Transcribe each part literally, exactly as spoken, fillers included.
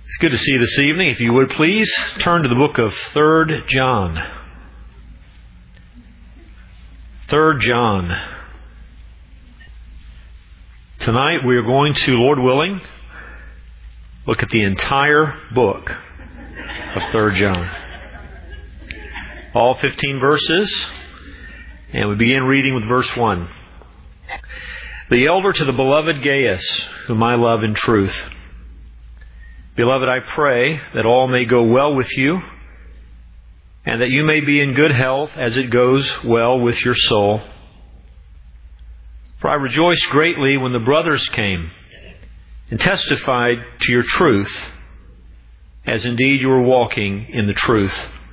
It's good to see you this evening. If you would please turn to the book of Third John. Third John. Tonight we are going to, Lord willing, look at the entire book of Third John. All fifteen verses, and we begin reading with verse one. The elder to the beloved Gaius, whom I love in truth. Beloved, I pray that all may go well with you, and that you may be in good health as it goes well with your soul. For I rejoiced greatly when the brothers came and testified to your truth, as indeed you were walking in the truth.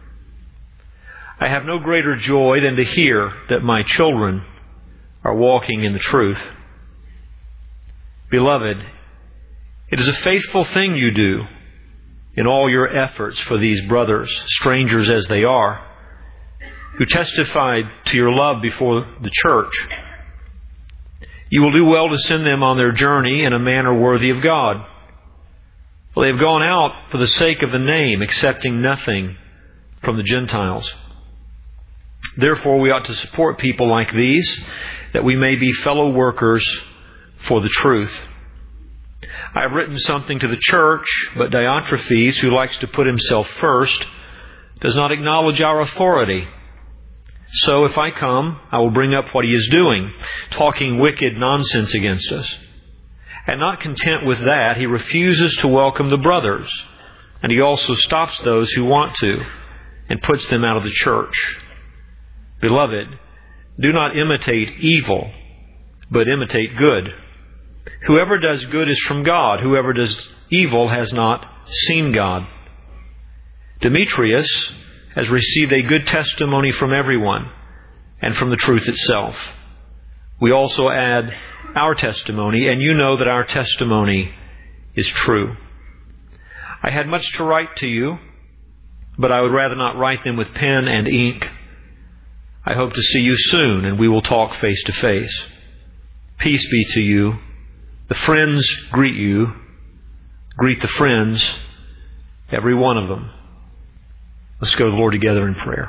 I have no greater joy than to hear that my children are walking in the truth. Beloved, it is a faithful thing you do in all your efforts for these brothers, strangers as they are, who testified to your love before the church. You will do well to send them on their journey in a manner worthy of God. For they have gone out for the sake of the name, accepting nothing from the Gentiles. Therefore, we ought to support people like these, that we may be fellow workers for the truth. I have written something to the church, but Diotrephes, who likes to put himself first, does not acknowledge our authority. So if I come, I will bring up what he is doing, talking wicked nonsense against us. And not content with that, he refuses to welcome the brothers, and he also stops those who want to, and puts them out of the church. Beloved, do not imitate evil, but imitate good. Whoever does good is from God. Whoever does evil has not seen God. Demetrius has received a good testimony from everyone and from the truth itself. We also add our testimony, and you know that our testimony is true. I had much to write to you, but I would rather not write them with pen and ink. I hope to see you soon, and we will talk face to face. Peace be to you. The friends greet you. Greet the friends, every one of them. Let's go to the Lord together in prayer.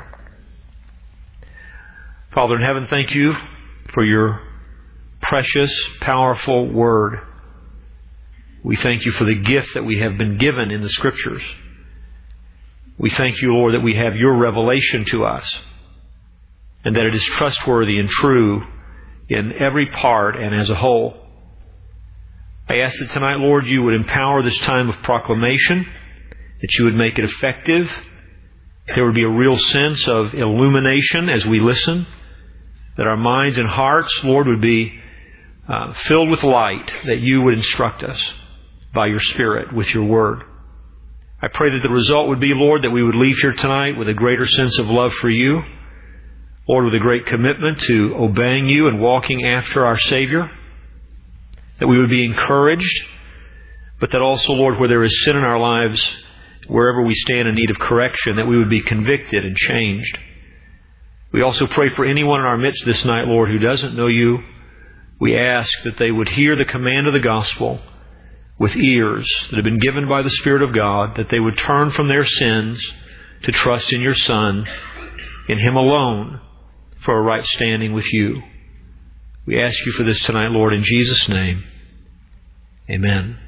Father in heaven, thank you for your precious, powerful word. We thank you for the gift that we have been given in the Scriptures. We thank you, Lord, that we have your revelation to us, and that it is trustworthy and true in every part and as a whole. I ask that tonight, Lord, you would empower this time of proclamation, that you would make it effective. There would be a real sense of illumination as we listen, that our minds and hearts, Lord, would be uh, filled with light, that you would instruct us by your Spirit with your word. I pray that the result would be, Lord, that we would leave here tonight with a greater sense of love for you, Lord, with a great commitment to obeying you and walking after our Savior, that we would be encouraged, but that also, Lord, where there is sin in our lives, wherever we stand in need of correction, that we would be convicted and changed. We also pray for anyone in our midst this night, Lord, who doesn't know you. We ask that they would hear the command of the gospel with ears that have been given by the Spirit of God, that they would turn from their sins to trust in your Son, in Him alone, for a right standing with you. We ask you for this tonight, Lord, in Jesus' name. Amen.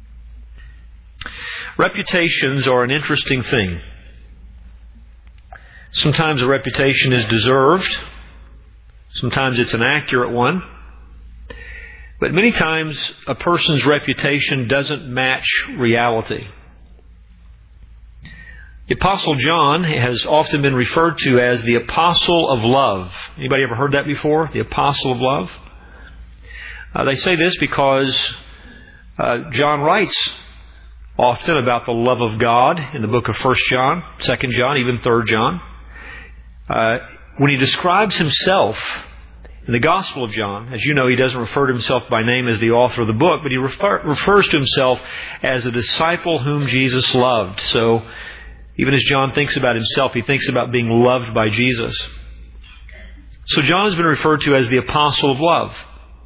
Reputations are an interesting thing. Sometimes a reputation is deserved. Sometimes it's an accurate one. But many times a person's reputation doesn't match reality. The Apostle John has often been referred to as the Apostle of Love. Anybody ever heard that before? The Apostle of Love? Uh, they say this because uh, John writes often about the love of God in the book of First John, Second John, even Third John. Uh, when he describes himself in the Gospel of John, as you know, he doesn't refer to himself by name as the author of the book, but he refer, refers to himself as a disciple whom Jesus loved. So even as John thinks about himself, he thinks about being loved by Jesus. So John has been referred to as the Apostle of Love.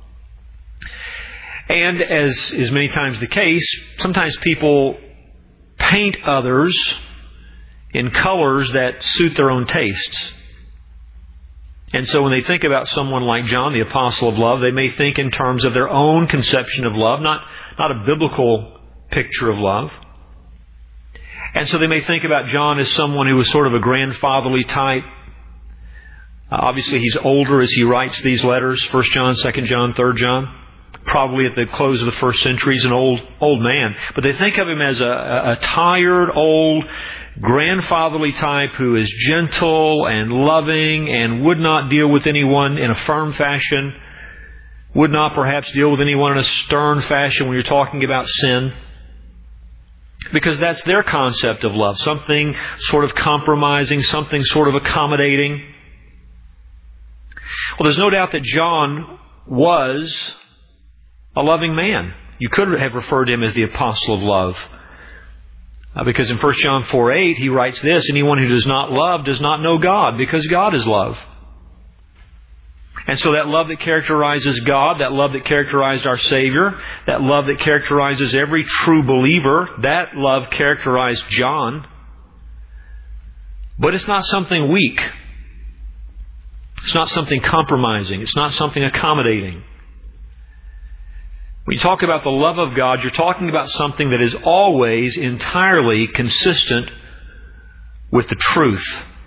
And as is many times the case, sometimes people paint others in colors that suit their own tastes. And so when they think about someone like John, the apostle of love, they may think in terms of their own conception of love, not, not a biblical picture of love. And so they may think about John as someone who was sort of a grandfatherly type. Uh, obviously, he's older as he writes these letters, First John, Second John, Third John. Probably at the close of the first century, he's an old, old man. But they think of him as a, a, a tired, old, grandfatherly type who is gentle and loving and would not deal with anyone in a firm fashion, would not perhaps deal with anyone in a stern fashion when you're talking about sin. Because that's their concept of love. Something sort of compromising, something sort of accommodating. Well, there's no doubt that John was a loving man. You could have referred to him as the apostle of love. Uh, because in First John four eight, he writes this, anyone who does not love does not know God, because God is love. And so that love that characterizes God, that love that characterized our Savior, that love that characterizes every true believer, that love characterized John. But it's not something weak. It's not something compromising. It's not something accommodating. When you talk about the love of God, you're talking about something that is always entirely consistent with the truth.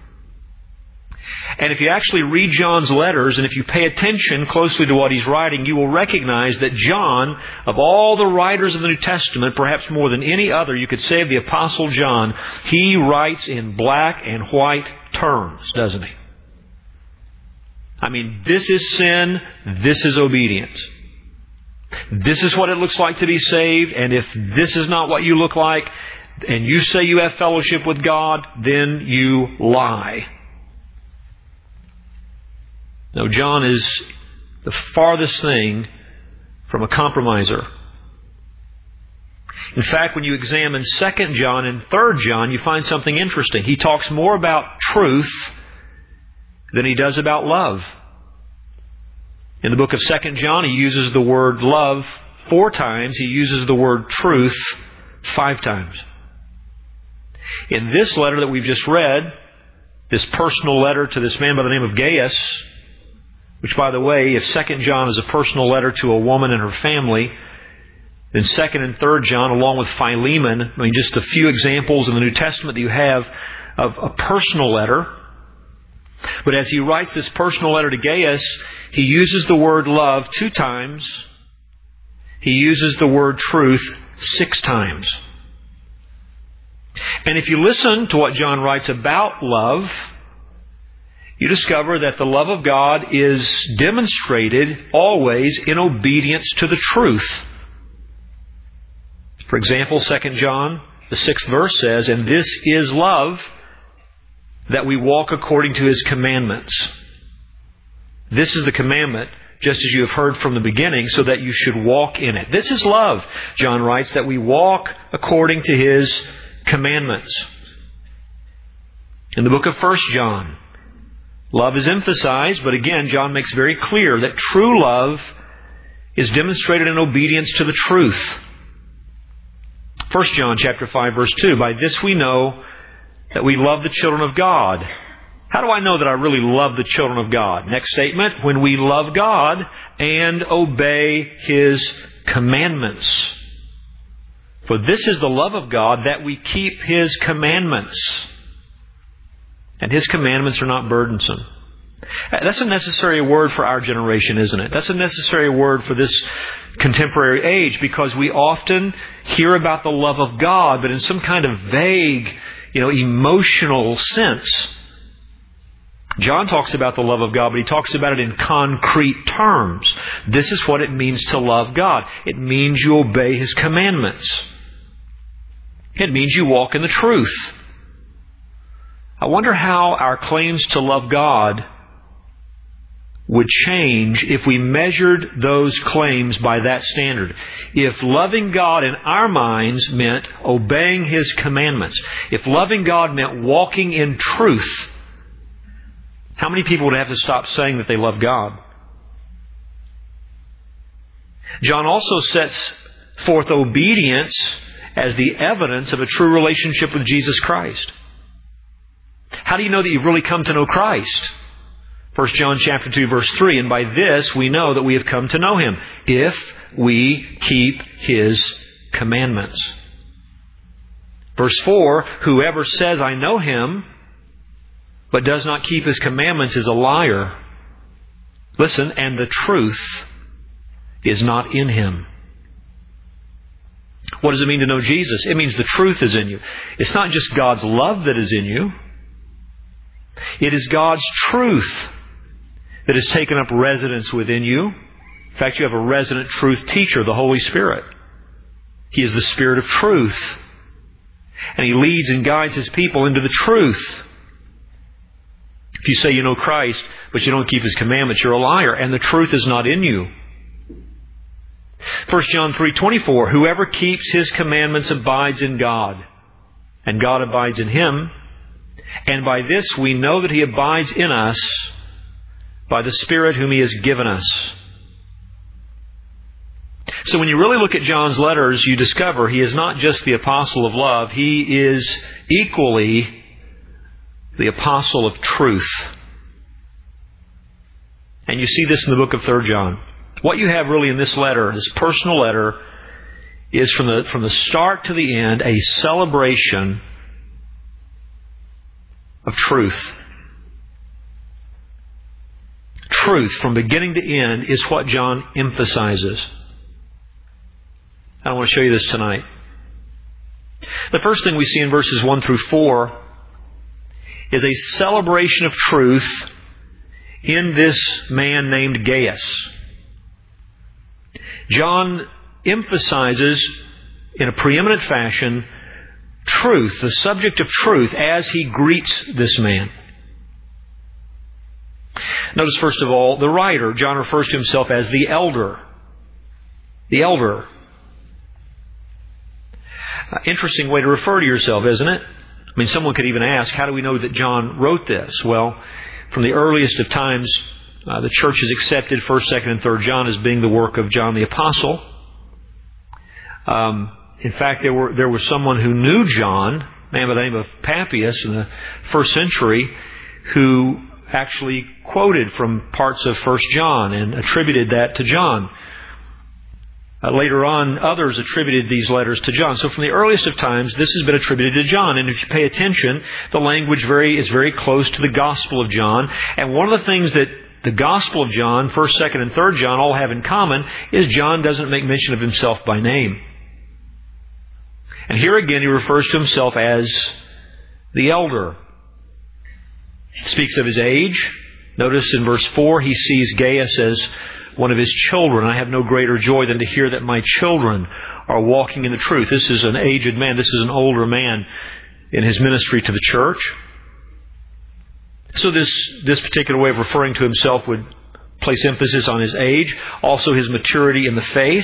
And if you actually read John's letters, and if you pay attention closely to what he's writing, you will recognize that John, of all the writers of the New Testament, perhaps more than any other, you could say of the Apostle John, he writes in black and white terms, doesn't he? I mean, this is sin, this is obedience. This is what it looks like to be saved, and if this is not what you look like, and you say you have fellowship with God, then you lie. No, John is the farthest thing from a compromiser. In fact, when you examine Second John and Third John, you find something interesting. He talks more about truth than he does about love. In the book of Second John, he uses the word love four times. He uses the word truth five times. In this letter that we've just read, this personal letter to this man by the name of Gaius, which, by the way, if Second John is a personal letter to a woman and her family, then Second and Third John, along with Philemon, I mean, just a few examples in the New Testament that you have of a personal letter. But as he writes this personal letter to Gaius, he uses the word love two times. He uses the word truth six times. And if you listen to what John writes about love, you discover that the love of God is demonstrated always in obedience to the truth. For example, Second John, the sixth verse says, "And this is love, that we walk according to His commandments." This is the commandment, just as you have heard from the beginning, so that you should walk in it. This is love, John writes, that we walk according to His commandments. In the book of First John, love is emphasized, but again, John makes very clear that true love is demonstrated in obedience to the truth. First John chapter five, verse two, "By this we know that we love the children of God." How do I know that I really love the children of God? Next statement, "When we love God and obey His commandments. For this is the love of God, that we keep His commandments. And His commandments are not burdensome." That's a necessary word for our generation, isn't it? That's a necessary word for this contemporary age, because we often hear about the love of God, but in some kind of vague, you know, emotional sense. John talks about the love of God, but he talks about it in concrete terms. This is what it means to love God. It means you obey His commandments. It means you walk in the truth. I wonder how our claims to love God would change if we measured those claims by that standard. If loving God in our minds meant obeying His commandments, if loving God meant walking in truth, how many people would have to stop saying that they love God? John also sets forth obedience as the evidence of a true relationship with Jesus Christ. How do you know that you've really come to know Christ? First John chapter two, verse three, and by this we know that we have come to know Him, if we keep His commandments. Verse four, whoever says, I know Him, but does not keep His commandments is a liar. Listen, and the truth is not in him. What does it mean to know Jesus? It means the truth is in you. It's not just God's love that is in you. It is God's truth that has taken up residence within you. In fact, you have a resident truth teacher, the Holy Spirit. He is the Spirit of truth. And He leads and guides His people into the truth. If you say you know Christ, but you don't keep His commandments, you're a liar, and the truth is not in you. First John three twenty-four, whoever keeps His commandments abides in God, and God abides in him. And by this we know that He abides in us by the Spirit whom He has given us. So when you really look at John's letters, you discover he is not just the apostle of love, he is equally the apostle of truth. And you see this in the book of Third John. What you have really in this letter, this personal letter, is from the, from the start to the end a celebration of truth. Truth from beginning to end is what John emphasizes. I want to show you this tonight. The first thing we see in verses one through four is a celebration of truth in this man named Gaius. John emphasizes in a preeminent fashion truth, the subject of truth, as he greets this man. Notice first of all, the writer, John refers to himself as the elder. The elder. Uh, interesting way to refer to yourself, isn't it? I mean, someone could even ask, how do we know that John wrote this? Well, from the earliest of times, uh, the church has accepted first, second, and third John as being the work of John the Apostle. Um, in fact, there were there was someone who knew John, a man by the name of Papias in the first century, who actually quoted from parts of First John and attributed that to John. Uh, later on, others attributed these letters to John. So from the earliest of times, this has been attributed to John. And if you pay attention, the language very is very close to the Gospel of John. And one of the things that the Gospel of John, first, second, and third John all have in common is John doesn't make mention of himself by name. And here again, he refers to himself as the elder. He speaks of his age. Notice in verse four, he sees Gaius as one of his children. I have no greater joy than to hear that my children are walking in the truth. This is an aged man. This is an older man in his ministry to the church. So this, this particular way of referring to himself would place emphasis on his age, also his maturity in the faith,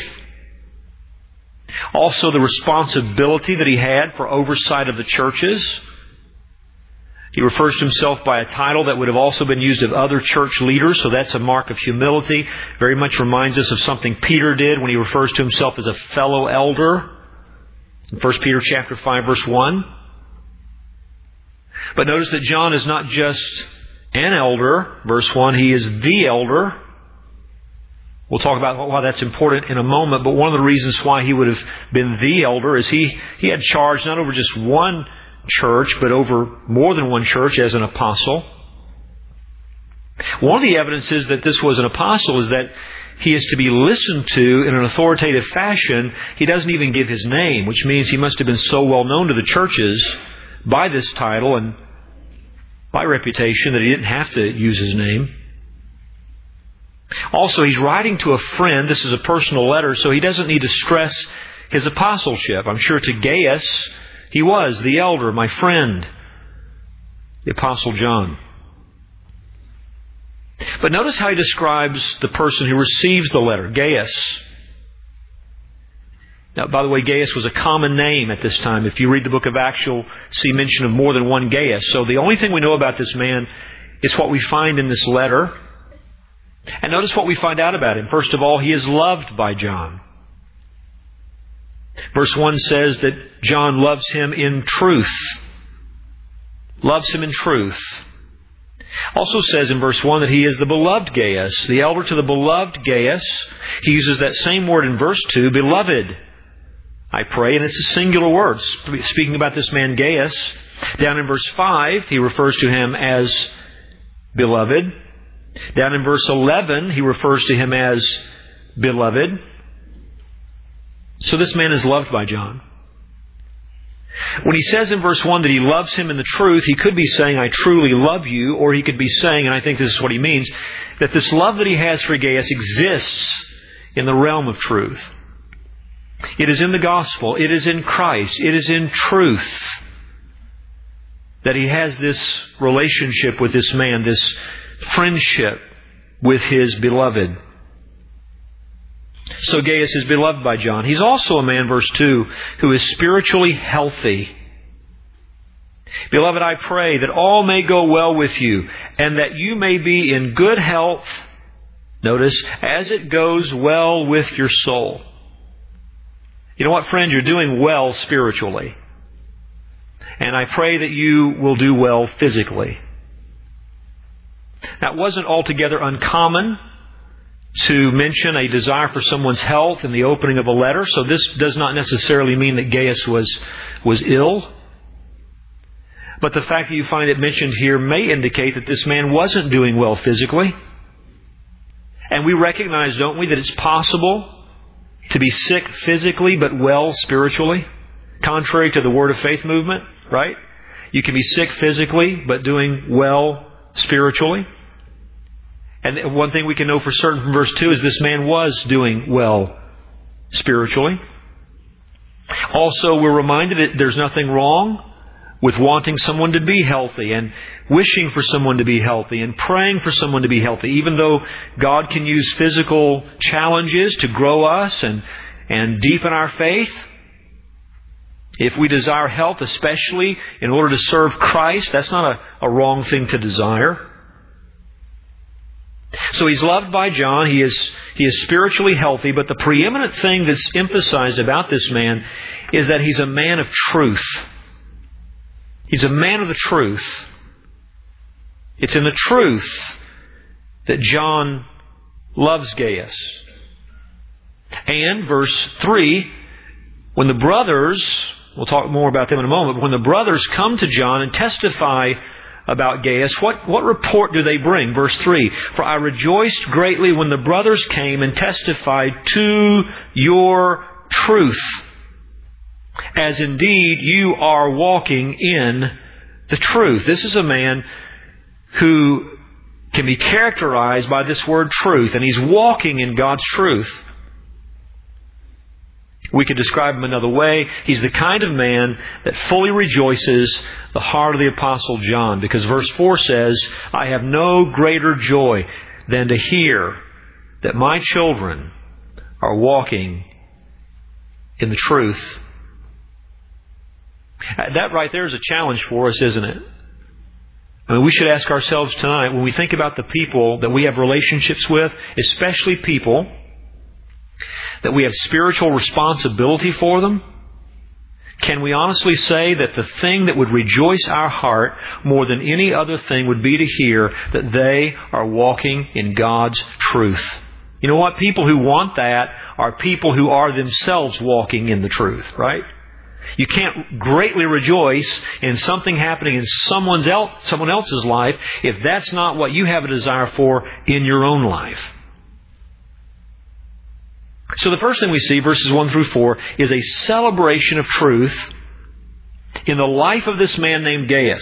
also the responsibility that he had for oversight of the churches. He refers to himself by a title that would have also been used of other church leaders, so that's a mark of humility. Very much reminds us of something Peter did when he refers to himself as a fellow elder in First Peter chapter five, verse one. But notice that John is not just an elder, verse one, he is the elder. We'll talk about why that's important in a moment, but one of the reasons why he would have been the elder is he, he had charge not over just one church, but over more than one church as an apostle. One of the evidences that this was an apostle is that he is to be listened to in an authoritative fashion. He doesn't even give his name, which means he must have been so well known to the churches by this title and by reputation that he didn't have to use his name. Also, he's writing to a friend. This is a personal letter, so he doesn't need to stress his apostleship. I'm sure to Gaius, he was the elder, my friend, the Apostle John. But notice how he describes the person who receives the letter, Gaius. Now, by the way, Gaius was a common name at this time. If you read the book of Acts, you'll see mention of more than one Gaius. So the only thing we know about this man is what we find in this letter. And notice what we find out about him. First of all, he is loved by John. Verse one says that John loves him in truth. Loves him in truth. Also says in verse one that he is the beloved Gaius, the elder to the beloved Gaius. He uses that same word in verse two, beloved, I pray, and it's a singular word, speaking about this man Gaius. Down in verse five, he refers to him as beloved. Down in verse eleven, he refers to him as beloved. So this man is loved by John. When he says in verse one that he loves him in the truth, he could be saying, I truly love you, or he could be saying, and I think this is what he means, that this love that he has for Gaius exists in the realm of truth. It is in the gospel. It is in Christ. It is in truth that he has this relationship with this man, this friendship with his beloved. So Gaius is beloved by John. He's also a man, verse two, who is spiritually healthy. Beloved, I pray that all may go well with you, and that you may be in good health, notice, as it goes well with your soul. You know what, friend? You're doing well spiritually. And I pray that you will do well physically. That wasn't altogether uncommon to mention a desire for someone's health in the opening of a letter. So this does not necessarily mean that Gaius was, was ill. But the fact that you find it mentioned here may indicate that this man wasn't doing well physically. And we recognize, don't we, that it's possible to be sick physically but well spiritually, contrary to the Word of Faith movement, right? You can be sick physically but doing well spiritually. And one thing we can know for certain from verse two is this man was doing well spiritually. Also, we're reminded that there's nothing wrong with wanting someone to be healthy and wishing for someone to be healthy and praying for someone to be healthy. Even though God can use physical challenges to grow us and, and deepen our faith, if we desire health, especially in order to serve Christ, that's not a, a wrong thing to desire. So he's loved by John. He is, he is spiritually healthy. But the preeminent thing that's emphasized about this man is that he's a man of truth. He's a man of the truth. It's in the truth that John loves Gaius. And verse three, when the brothers, we'll talk more about them in a moment, but when the brothers come to John and testify about Gaius, what, what report do they bring? Verse three, for I rejoiced greatly when the brothers came and testified to your truth, as indeed you are walking in the truth. This is a man who can be characterized by this word truth, and he's walking in God's truth. We could describe him another way. He's the kind of man that fully rejoices the heart of the Apostle John. Because verse four says, I have no greater joy than to hear that my children are walking in the truth. That right there is a challenge for us, isn't it? I mean, we should ask ourselves tonight, when we think about the people that we have relationships with, especially people that we have spiritual responsibility for them, can we honestly say that the thing that would rejoice our heart more than any other thing would be to hear that they are walking in God's truth? You know what? People who want that are people who are themselves walking in the truth, right? You can't greatly rejoice in something happening in someone's else, someone else's life if that's not what you have a desire for in your own life. So the first thing we see, verses one through four, is a celebration of truth in the life of this man named Gaius.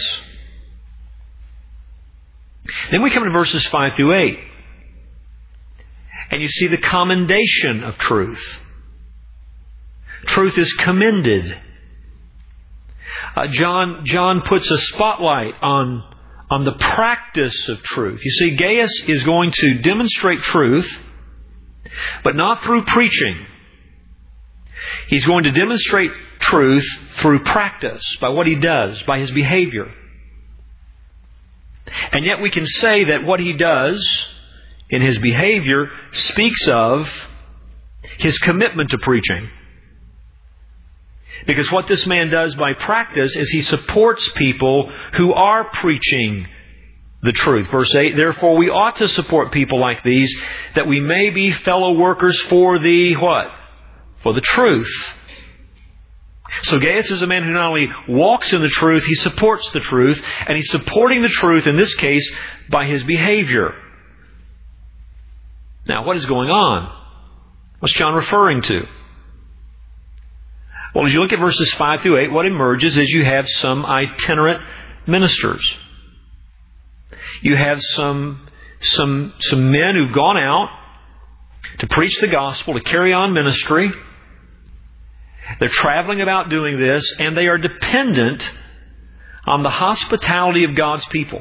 Then we come to verses five through eight. And you see the commendation of truth. Truth is commended. Uh, John, John puts a spotlight on, on the practice of truth. You see, Gaius is going to demonstrate truth, but not through preaching. He's going to demonstrate truth through practice, by what he does, by his behavior. And yet we can say that what he does in his behavior speaks of his commitment to preaching. Because what this man does by practice is he supports people who are preaching the truth. Verse eight, therefore we ought to support people like these, that we may be fellow workers for the what? For the truth. So Gaius is a man who not only walks in the truth, he supports the truth, and he's supporting the truth, in this case, by his behavior. Now, what is going on? What's John referring to? Well, as you look at verses five through eight, what emerges is you have some itinerant ministers. You have some, some, some men who've gone out to preach the gospel, to carry on ministry. They're traveling about doing this, and they are dependent on the hospitality of God's people.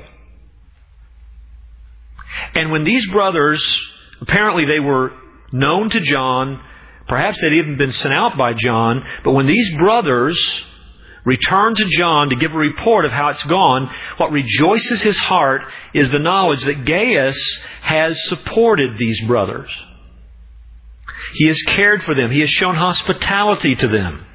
And when these brothers, apparently they were known to John, perhaps they'd even been sent out by John, but when these brothers return to John to give a report of how it's gone, what rejoices his heart is the knowledge that Gaius has supported these brothers. He has cared for them. He has shown hospitality to them.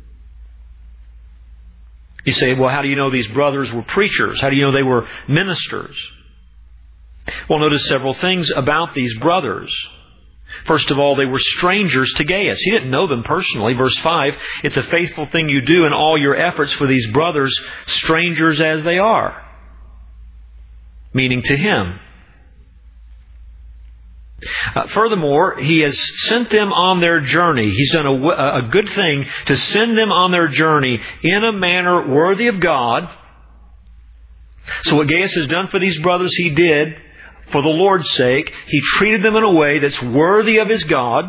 You say, well, how do you know these brothers were preachers? How do you know they were ministers? Well, notice several things about these brothers. First of all, they were strangers to Gaius. He didn't know them personally. Verse five, it's a faithful thing you do in all your efforts for these brothers, strangers as they are. Meaning to him. Uh, furthermore, he has sent them on their journey. He's done a, a good thing to send them on their journey in a manner worthy of God. So what Gaius has done for these brothers, he did for the Lord's sake. He treated them in a way that's worthy of his God.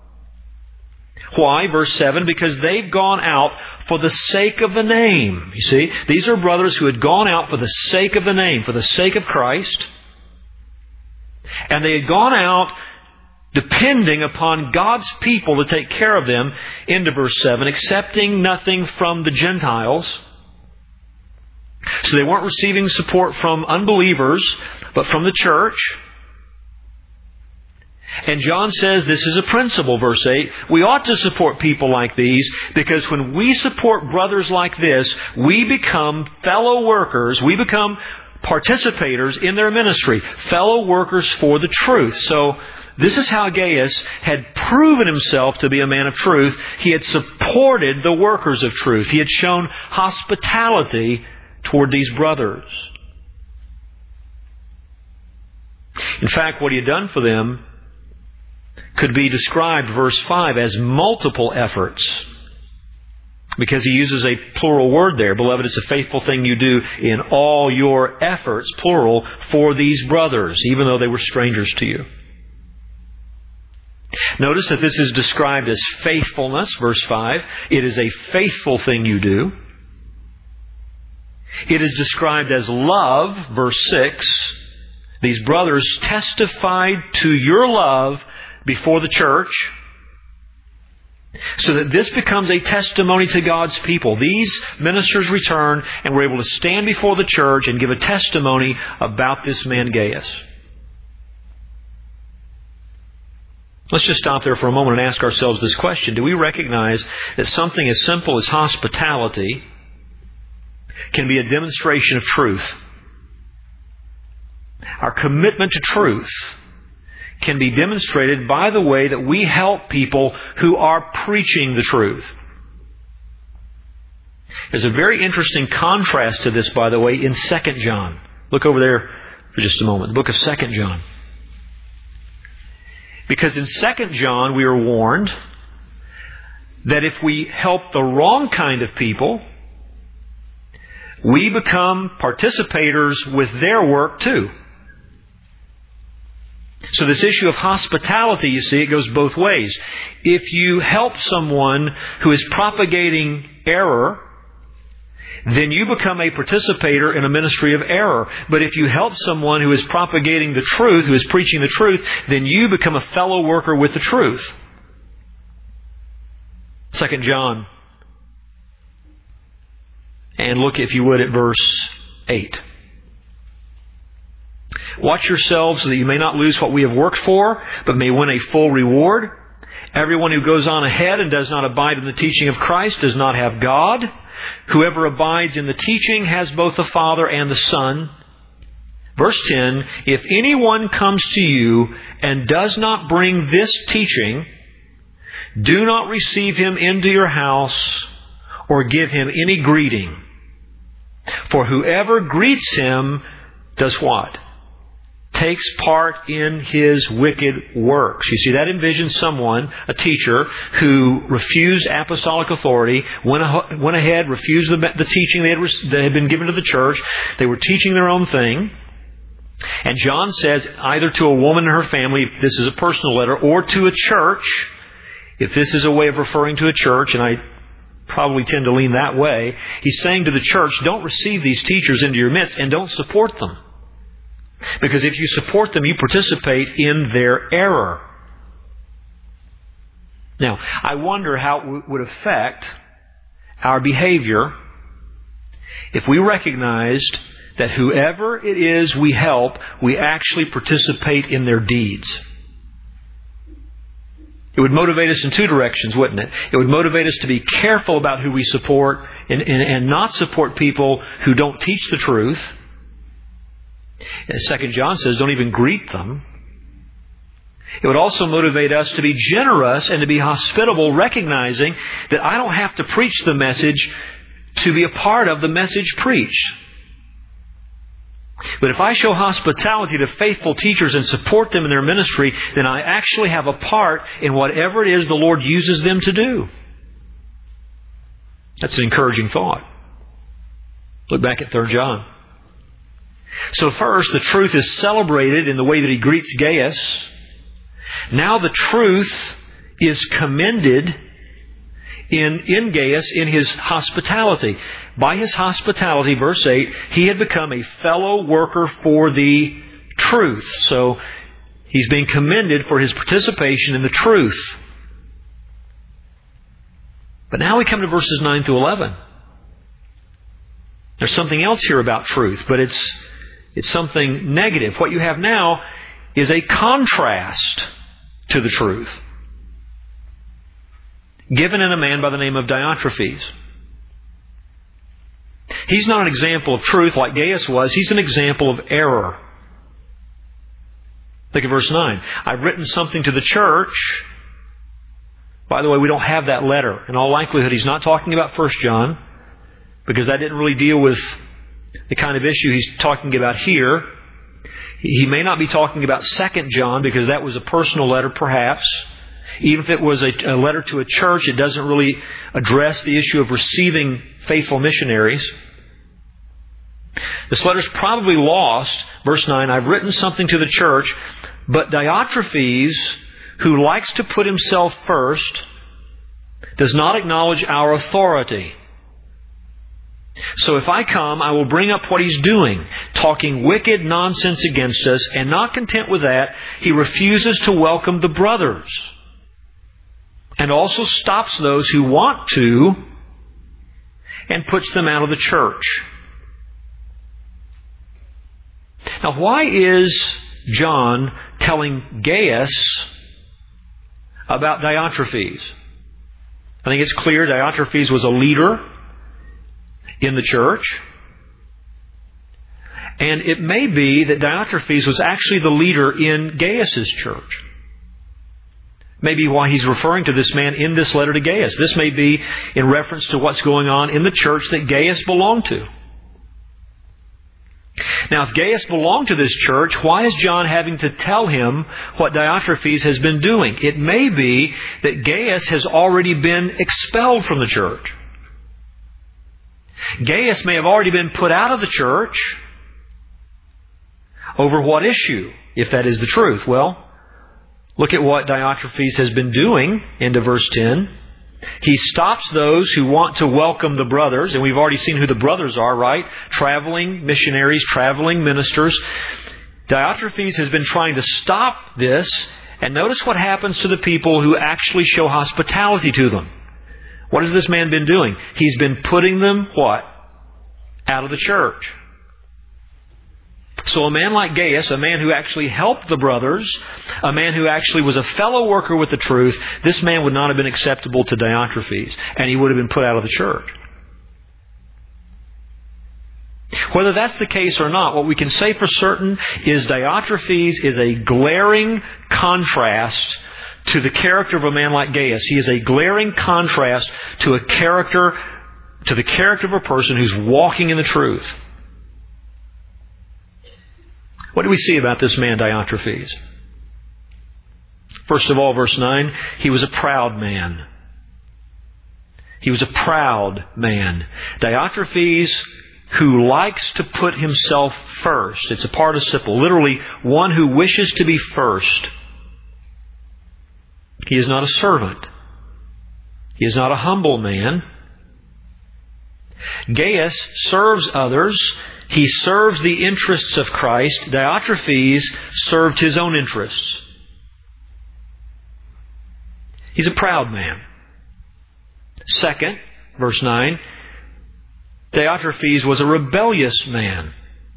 Why? Verse seven, because they've gone out for the sake of the name. You see, these are brothers who had gone out for the sake of the name, for the sake of Christ. And they had gone out depending upon God's people to take care of them, into verse seven, accepting nothing from the Gentiles. So they weren't receiving support from unbelievers, but from the church. And John says this is a principle, verse eight. We ought to support people like these, because when we support brothers like this, we become fellow workers. We become participators in their ministry, fellow workers for the truth. So this is how Gaius had proven himself to be a man of truth. He had supported the workers of truth. He had shown hospitality toward these brothers. In fact, what he had done for them could be described, verse five, as multiple efforts. Because he uses a plural word there. Beloved, it's a faithful thing you do in all your efforts, plural, for these brothers, even though they were strangers to you. Notice that this is described as faithfulness, verse five. It is a faithful thing you do. It is described as love, verse six. These brothers testified to your love before the church, so that this becomes a testimony to God's people. These ministers return and were able to stand before the church and give a testimony about this man Gaius. Let's just stop there for a moment and ask ourselves this question. Do we recognize that something as simple as hospitality can be a demonstration of truth? Our commitment to truth can be demonstrated by the way that we help people who are preaching the truth. There's a very interesting contrast to this, by the way, in Second John. Look over there for just a moment. The book of Second John. Because in Second John we are warned that if we help the wrong kind of people, we become participators with their work too. So this issue of hospitality, you see, it goes both ways. If you help someone who is propagating error, then you become a participator in a ministry of error. But if you help someone who is propagating the truth, who is preaching the truth, then you become a fellow worker with the truth. Second John. And look, if you would, at verse eight. Watch yourselves so that you may not lose what we have worked for, but may win a full reward. Everyone who goes on ahead and does not abide in the teaching of Christ does not have God. Whoever abides in the teaching has both the Father and the Son. Verse ten, if anyone comes to you and does not bring this teaching, do not receive him into your house or give him any greeting. For whoever greets him does what? Takes part in his wicked works. You see, that envisions someone, a teacher, who refused apostolic authority, went, a, went ahead, refused the, the teaching they had, that had been given to the church. They were teaching their own thing. And John says, either to a woman and her family, if this is a personal letter, or to a church, if this is a way of referring to a church, and I probably tend to lean that way, he's saying to the church, don't receive these teachers into your midst and don't support them. Because if you support them, you participate in their error. Now, I wonder how it would affect our behavior if we recognized that whoever it is we help, we actually participate in their deeds. It would motivate us in two directions, wouldn't it? It would motivate us to be careful about who we support and, and, and not support people who don't teach the truth. As Second John says, don't even greet them. It would also motivate us to be generous and to be hospitable, recognizing that I don't have to preach the message to be a part of the message preached. But if I show hospitality to faithful teachers and support them in their ministry, then I actually have a part in whatever it is the Lord uses them to do. That's an encouraging thought. Look back at Third John. So first, the truth is celebrated in the way that he greets Gaius. Now the truth is commended in, in Gaius in his hospitality. By his hospitality, verse eight, he had become a fellow worker for the truth. So he's being commended for his participation in the truth. But now we come to verses nine through eleven. There's something else here about truth, but it's It's something negative. What you have now is a contrast to the truth, given in a man by the name of Diotrephes. He's not an example of truth like Gaius was. He's an example of error. Look at verse nine. I've written something to the church. By the way, we don't have that letter. In all likelihood, he's not talking about First John, because that didn't really deal with the kind of issue he's talking about here. He may not be talking about Second John, because that was a personal letter, perhaps. Even if it was a, a letter to a church, it doesn't really address the issue of receiving faithful missionaries. This letter's probably lost. Verse nine, I've written something to the church, but Diotrephes, who likes to put himself first, does not acknowledge our authority. So if I come, I will bring up what he's doing, talking wicked nonsense against us, and not content with that, he refuses to welcome the brothers, and also stops those who want to, and puts them out of the church. Now, why is John telling Gaius about Diotrephes? I think it's clear Diotrephes was a leader in the church. And it may be that Diotrephes was actually the leader in Gaius' church. Maybe why he's referring to this man in this letter to Gaius. This may be in reference to what's going on in the church that Gaius belonged to. Now, if Gaius belonged to this church, why is John having to tell him what Diotrephes has been doing? It may be that Gaius has already been expelled from the church. Gaius may have already been put out of the church. Over what issue, if that is the truth? Well, look at what Diotrephes has been doing into verse ten. He stops those who want to welcome the brothers, and we've already seen who the brothers are, right? Traveling missionaries, traveling ministers. Diotrephes has been trying to stop this, and notice what happens to the people who actually show hospitality to them. What has this man been doing? He's been putting them, what? Out of the church. So a man like Gaius, a man who actually helped the brothers, a man who actually was a fellow worker with the truth, this man would not have been acceptable to Diotrephes, and he would have been put out of the church. Whether that's the case or not, what we can say for certain is Diotrephes is a glaring contrast to the character of a man like Gaius. He is a glaring contrast to a character, to the character of a person who's walking in the truth. What do we see about this man, Diotrephes? First of all, verse nine, he was a proud man. He was a proud man. Diotrephes, who likes to put himself first. It's a participle. Literally, one who wishes to be first. He is not a servant. He is not a humble man. Gaius serves others. He serves the interests of Christ. Diotrephes served his own interests. He's a proud man. Second, verse nine, Diotrephes was a rebellious man.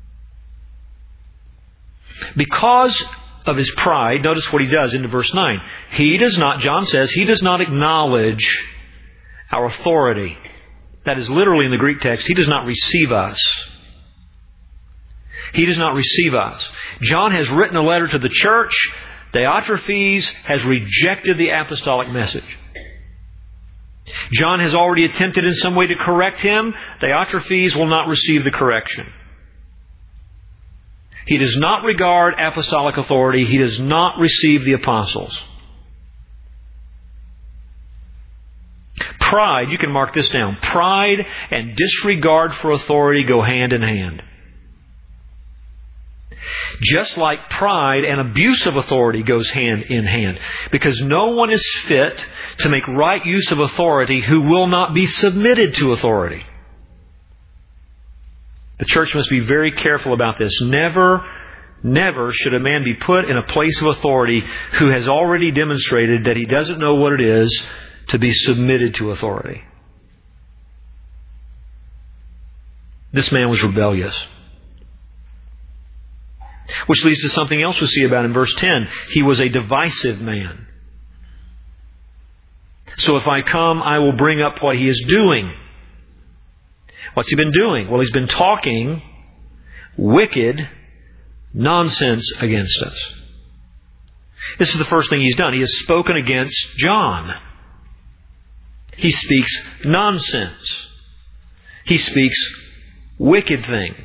Because of his pride, notice what he does into verse nine. He does not, John says, he does not acknowledge our authority. That is literally in the Greek text, he does not receive us. He does not receive us. John has written a letter to the church. Diotrephes has rejected the apostolic message. John has already attempted in some way to correct him. Diotrephes will not receive the correction. He does not regard apostolic authority. He does not receive the apostles. Pride, you can mark this down. Pride and disregard for authority go hand in hand. Just like pride and abuse of authority goes hand in hand. Because no one is fit to make right use of authority who will not be submitted to authority. The church must be very careful about this. Never, never should a man be put in a place of authority who has already demonstrated that he doesn't know what it is to be submitted to authority. This man was rebellious. Which leads to something else we see about in verse ten. He was a divisive man. So if I come, I will bring up what he is doing. What's he been doing? Well, he's been talking wicked nonsense against us. This is the first thing he's done. He has spoken against John. He speaks nonsense. He speaks wicked things.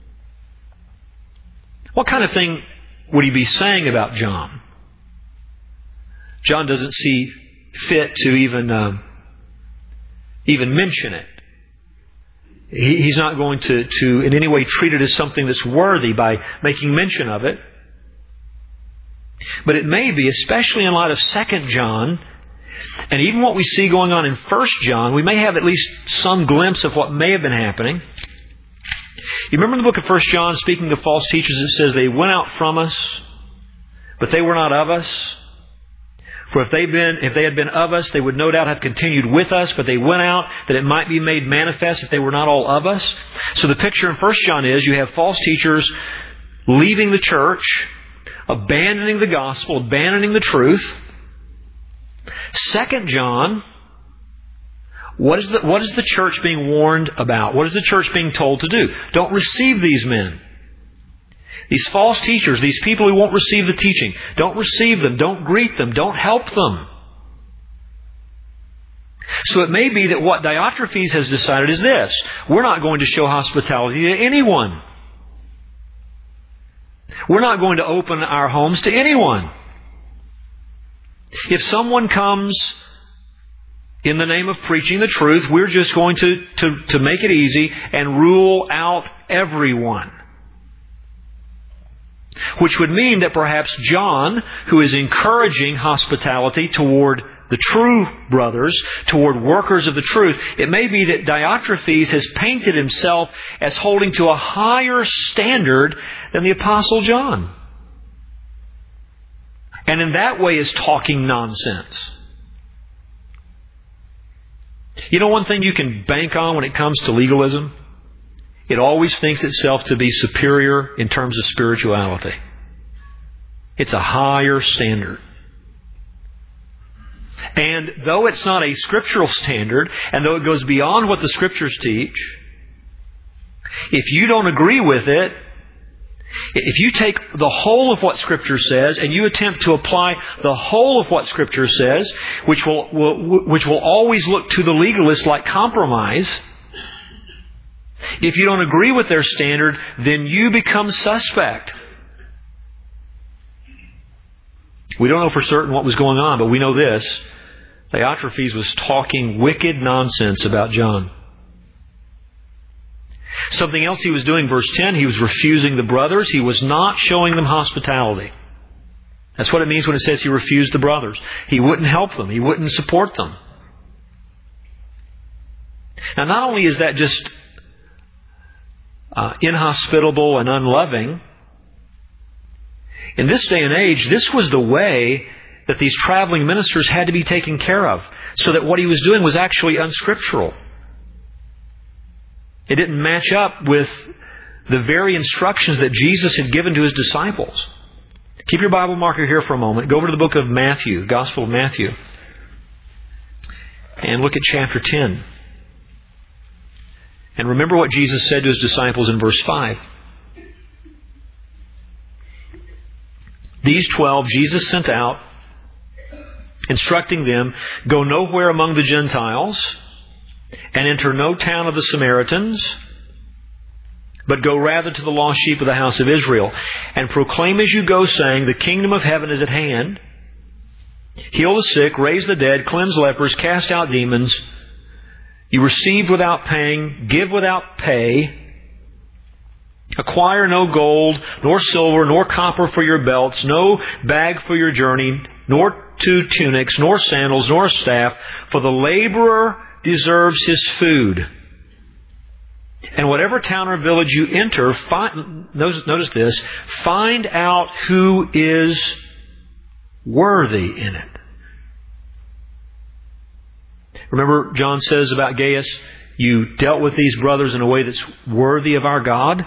What kind of thing would he be saying about John? John doesn't see fit to even uh, even mention it. He, he's not going to, to in any way treat it as something that's worthy by making mention of it. But it may be, especially in light of Second John, and even what we see going on in First John, we may have at least some glimpse of what may have been happening. You remember in the book of First John, speaking of false teachers, it says, they went out from us, but they were not of us. For if, they'd been, if they had been of us, they would no doubt have continued with us, but they went out that it might be made manifest that they were not all of us. So the picture in First John is you have false teachers leaving the church, abandoning the gospel, abandoning the truth. Second John, What is, the, what is the church being warned about? What is the church being told to do? Don't receive these men. These false teachers, these people who won't receive the teaching. Don't receive them. Don't greet them. Don't help them. So it may be that what Diotrephes has decided is this. We're not going to show hospitality to anyone. We're not going to open our homes to anyone. If someone comes in the name of preaching the truth, we're just going to, to, to make it easy and rule out everyone. Which would mean that perhaps John, who is encouraging hospitality toward the true brothers, toward workers of the truth, it may be that Diotrephes has painted himself as holding to a higher standard than the Apostle John. And in that way is talking nonsense. You know one thing you can bank on when it comes to legalism? It always thinks itself to be superior in terms of spirituality. It's a higher standard. And though it's not a scriptural standard, and though it goes beyond what the Scriptures teach, if you don't agree with it, if you take the whole of what Scripture says and you attempt to apply the whole of what Scripture says, which will, will which will always look to the legalist like compromise, if you don't agree with their standard, then you become suspect. We don't know for certain what was going on, but we know this. Diotrephes was talking wicked nonsense about John. Something else he was doing, verse ten, he was refusing the brothers. He was not showing them hospitality. That's what it means when it says he refused the brothers. He wouldn't help them. He wouldn't support them. Now, not only is that just uh, inhospitable and unloving, in this day and age, this was the way that these traveling ministers had to be taken care of, so that what he was doing was actually unscriptural. It didn't match up with the very instructions that Jesus had given to His disciples. Keep your Bible marker here for a moment. Go over to the book of Matthew, Gospel of Matthew, and look at chapter ten. And remember what Jesus said to His disciples in verse five. These twelve Jesus sent out, instructing them, "Go nowhere among the Gentiles, and enter no town of the Samaritans, but go rather to the lost sheep of the house of Israel, and proclaim as you go, saying, the kingdom of heaven is at hand. Heal the sick, raise the dead, cleanse lepers, cast out demons. You receive without paying, give without pay. Acquire no gold, nor silver, nor copper for your belts, no bag for your journey, nor two tunics, nor sandals, nor a staff, for the laborer deserves his food. And whatever town or village you enter, find, notice, notice this, find out who is worthy in it." Remember, John says about Gaius, "You dealt with these brothers in a way that's worthy of our God."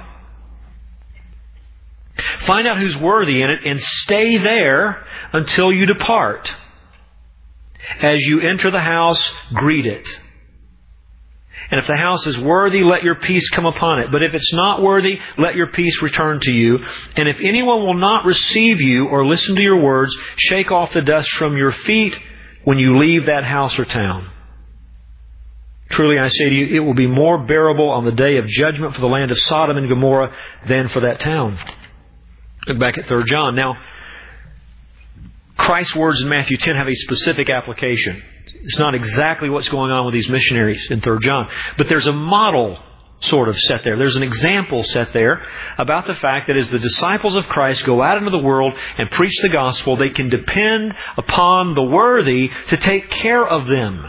Find out who's worthy in it and stay there until you depart. As you enter the house, greet it. And if the house is worthy, let your peace come upon it. But if it's not worthy, let your peace return to you. And if anyone will not receive you or listen to your words, shake off the dust from your feet when you leave that house or town. Truly I say to you, it will be more bearable on the day of judgment for the land of Sodom and Gomorrah than for that town. Look back at Third John. Now, Christ's words in Matthew ten have a specific application. It's not exactly what's going on with these missionaries in Third John. But there's a model sort of set there. There's an example set there about the fact that as the disciples of Christ go out into the world and preach the gospel, they can depend upon the worthy to take care of them.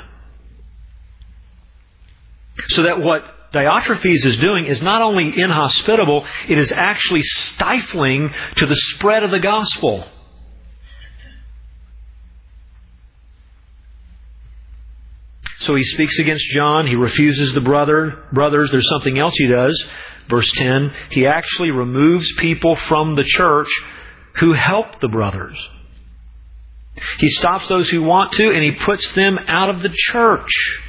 So that what Diotrephes is doing is not only inhospitable, it is actually stifling to the spread of the gospel. So he speaks against John. He refuses the brother brothers. There's something else he does. Verse ten, he actually removes people from the church who help the brothers. He stops those who want to, and he puts them out of the church.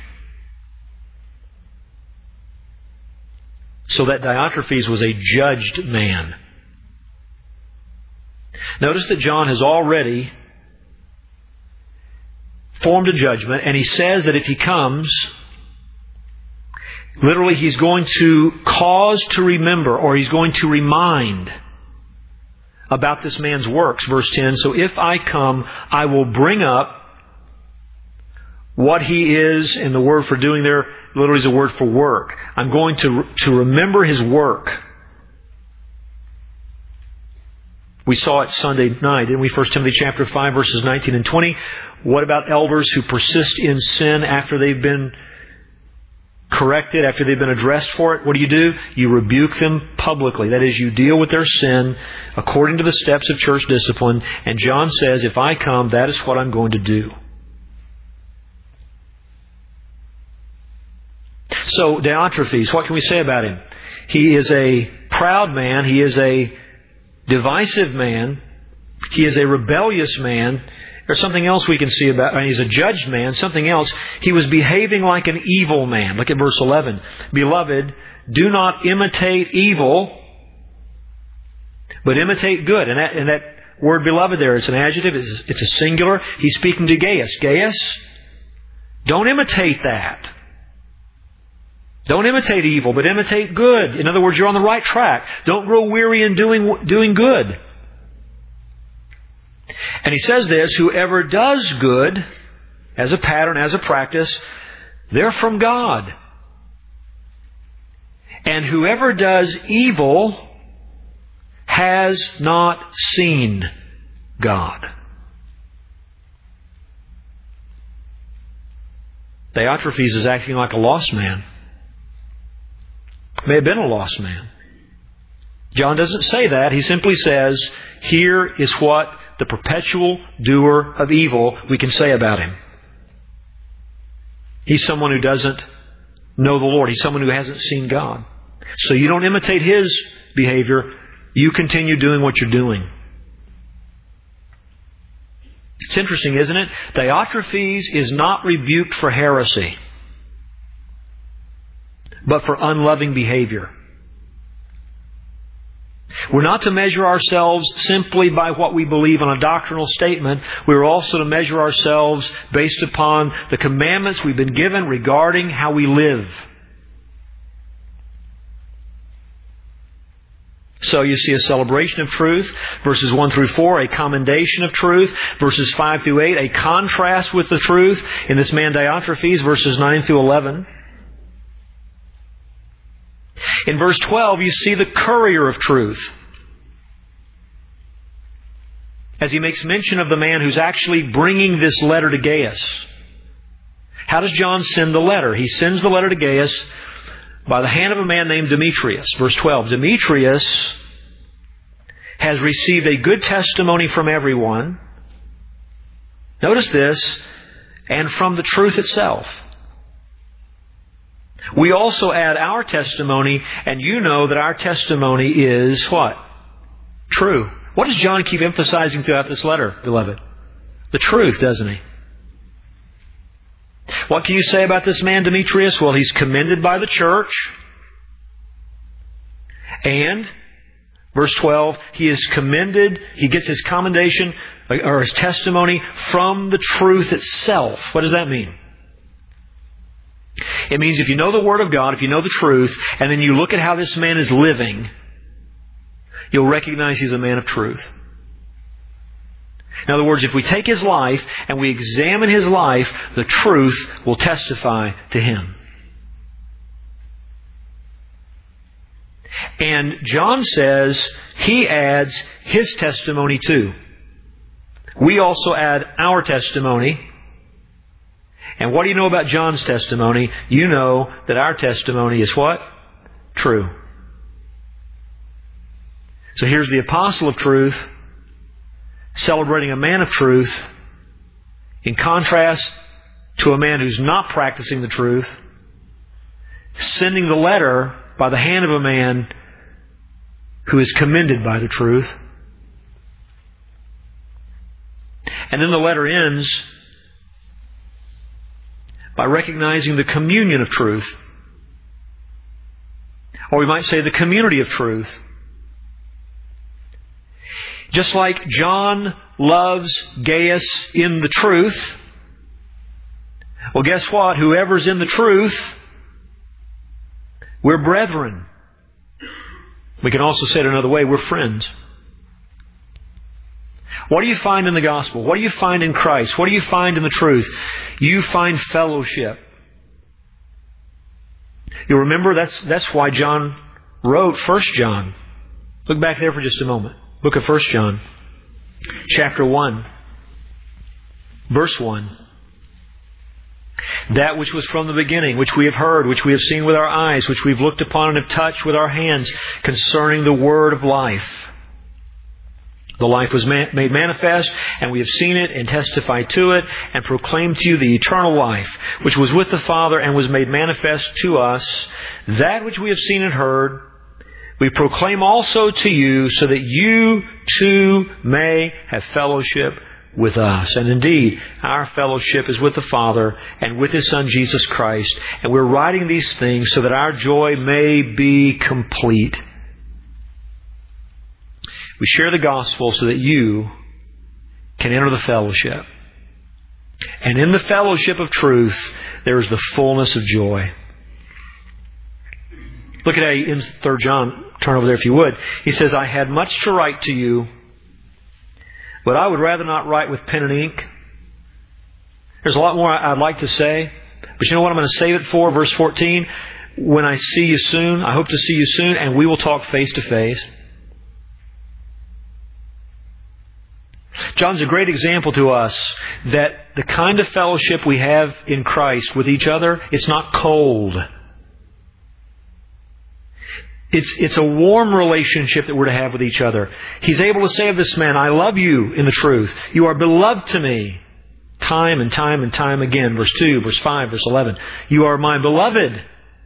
So that Diotrephes was a judged man. Notice that John has already formed a judgment, and he says that if he comes, literally he's going to cause to remember, or he's going to remind about this man's works. Verse ten, so if I come, I will bring up what he is, and the word for doing there literally is a word for work. I'm going to, to remember his work. We saw it Sunday night, didn't we? First Timothy chapter five, verses nineteen and twenty. What about elders who persist in sin after they've been corrected, after they've been addressed for it? What do you do? You rebuke them publicly. That is, you deal with their sin according to the steps of church discipline. And John says, if I come, that is what I'm going to do. So, Diotrephes, what can we say about him? He is a proud man. He is a divisive man. He is a rebellious man. There's something else we can see about him. He's a judged man. Something else. He was behaving like an evil man. Look at verse eleven. Beloved, do not imitate evil, but imitate good. And that, and that word beloved there, it's an adjective. It's, it's a singular. He's speaking to Gaius. Gaius, don't imitate that. Don't imitate evil, but imitate good. In other words, you're on the right track. Don't grow weary in doing, doing good. And he says this, whoever does good, as a pattern, as a practice, they're from God. And whoever does evil has not seen God. Diotrephes is acting like a lost man. May have been a lost man. John doesn't say that. He simply says, here is what the perpetual doer of evil we can say about him. He's someone who doesn't know the Lord. He's someone who hasn't seen God. So you don't imitate his behavior. You continue doing what you're doing. It's interesting, isn't it? Diotrephes is not rebuked for heresy, but for unloving behavior. We're not to measure ourselves simply by what we believe in a doctrinal statement. We're also to measure ourselves based upon the commandments we've been given regarding how we live. So you see a celebration of truth, verses one through four, a commendation of truth, verses five through eight, a contrast with the truth in this man Diotrephes, verses nine through eleven. In verse twelve, you see the courier of truth, as he makes mention of the man who's actually bringing this letter to Gaius. How does John send the letter? He sends the letter to Gaius by the hand of a man named Demetrius. Verse twelve, Demetrius has received a good testimony from everyone. Notice this, and from the truth itself. We also add our testimony, and you know that our testimony is what? True. What does John keep emphasizing throughout this letter, beloved? The truth, doesn't he? What can you say about this man, Demetrius? Well, he's commended by the church. And, verse twelve, he is commended, he gets his commendation, or his testimony, from the truth itself. What does that mean? It means if you know the Word of God, if you know the truth, and then you look at how this man is living, you'll recognize he's a man of truth. In other words, if we take his life and we examine his life, the truth will testify to him. And John says he adds his testimony too. We also add our testimony. And what do you know about John's testimony? You know that our testimony is what? True. So here's the apostle of truth celebrating a man of truth in contrast to a man who's not practicing the truth, sending the letter by the hand of a man who is commended by the truth. And then the letter ends by recognizing the communion of truth. Or we might say the community of truth. Just like John loves Gaius in the truth, well, guess what? Whoever's in the truth, we're brethren. We can also say it another way, we're friends. What do you find in the gospel? What do you find in Christ? What do you find in the truth? You find fellowship. You remember that's that's why John wrote First John. Look back there for just a moment. Book of First John, chapter one, verse one. That which was from the beginning, which we have heard, which we have seen with our eyes, which we've looked upon and have touched with our hands, concerning the word of life. The life was man- made manifest, and we have seen it and testified to it, and proclaimed to you the eternal life, which was with the Father and was made manifest to us. That which we have seen and heard, we proclaim also to you, so that you too may have fellowship with us. And indeed, our fellowship is with the Father and with His Son Jesus Christ. And we're writing these things so that our joy may be complete. We share the gospel so that you can enter the fellowship. And in the fellowship of truth, there is the fullness of joy. Look at how he ends Third John. Turn over there if you would. He says, I had much to write to you, but I would rather not write with pen and ink. There's a lot more I'd like to say, but you know what I'm going to save it for? Verse fourteen, when I see you soon, I hope to see you soon, and we will talk face to face. John's a great example to us that the kind of fellowship we have in Christ with each other, it's not cold. It's, it's a warm relationship that we're to have with each other. He's able to say of this man, I love you in the truth. You are beloved to me. Time and time and time again. Verse two, verse five, verse eleven. You are my beloved.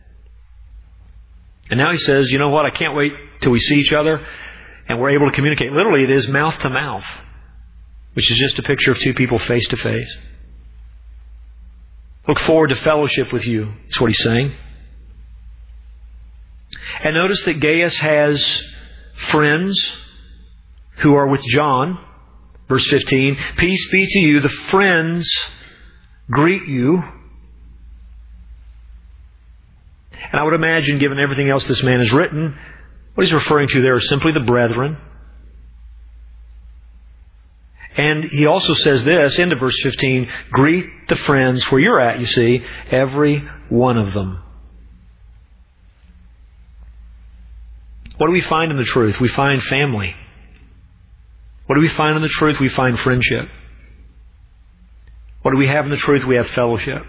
And now he says, you know what? I can't wait till we see each other and we're able to communicate. Literally, it is mouth to mouth, which is just a picture of two people face to face. Look forward to fellowship with you. That's what he's saying. And notice that Gaius has friends who are with John. Verse fifteen, peace be to you. The friends greet you. And I would imagine, given everything else this man has written, what he's referring to there is simply the brethren. And he also says this, into verse fifteen, greet the friends where you're at, you see, every one of them. What do we find in the truth? We find family. What do we find in the truth? We find friendship. What do we have in the truth? We have fellowship.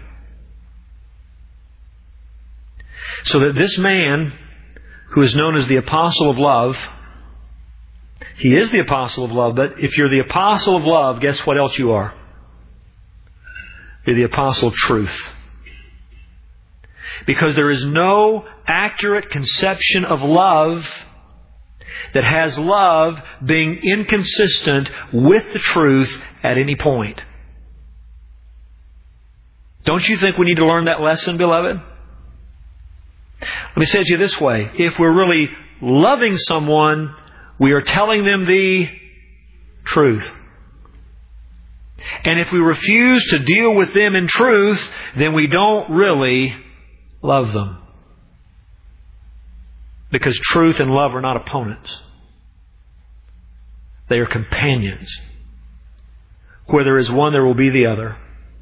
So that this man, who is known as the Apostle of Love, he is the Apostle of Love, but if you're the Apostle of Love, guess what else you are? You're the Apostle of Truth. Because there is no accurate conception of love that has love being inconsistent with the truth at any point. Don't you think we need to learn that lesson, beloved? Let me say it to you this way. If we're really loving someone, we are telling them the truth. And if we refuse to deal with them in truth, then we don't really love them. Because truth and love are not opponents. They are companions. Where there is one, there will be the other.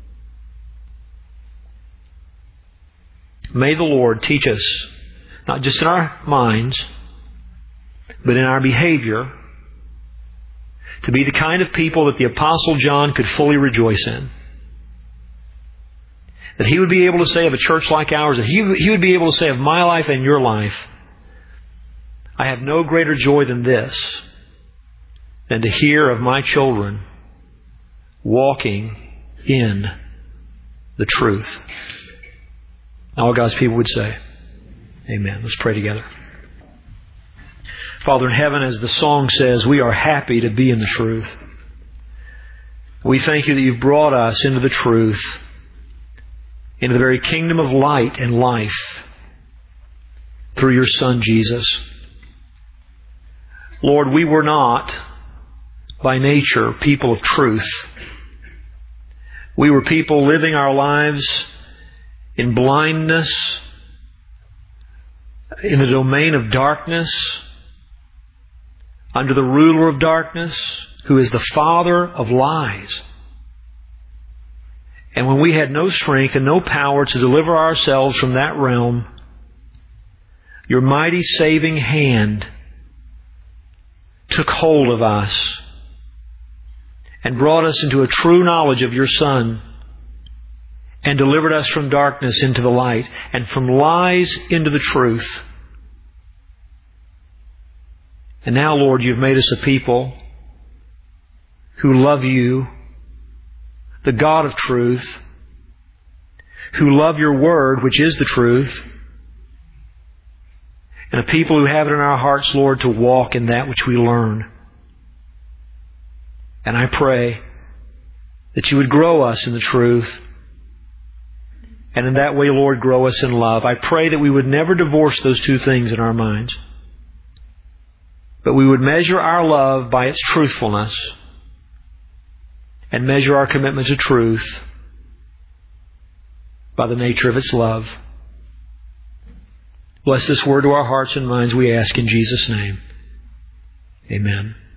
May the Lord teach us, not just in our minds, but in our behavior, to be the kind of people that the Apostle John could fully rejoice in. That he would be able to say of a church like ours, that he, he would be able to say of my life and your life, I have no greater joy than this, than to hear of my children walking in the truth. All God's people would say, amen. Let's pray together. Father in heaven, as the song says, we are happy to be in the truth. We thank you that you've brought us into the truth, into the very kingdom of light and life through your Son, Jesus. Lord, we were not, by nature, people of truth. We were people living our lives in blindness, in the domain of darkness, under the ruler of darkness, who is the father of lies. And when we had no strength and no power to deliver ourselves from that realm, your mighty saving hand took hold of us and brought us into a true knowledge of your Son and delivered us from darkness into the light and from lies into the truth. And now, Lord, you've made us a people who love You, the God of truth, who love Your Word, which is the truth, and a people who have it in our hearts, Lord, to walk in that which we learn. And I pray that You would grow us in the truth, and in that way, Lord, grow us in love. I pray that we would never divorce those two things in our minds, but we would measure our love by its truthfulness and measure our commitment to truth by the nature of its love. Bless this word to our hearts and minds, we ask in Jesus' name. Amen.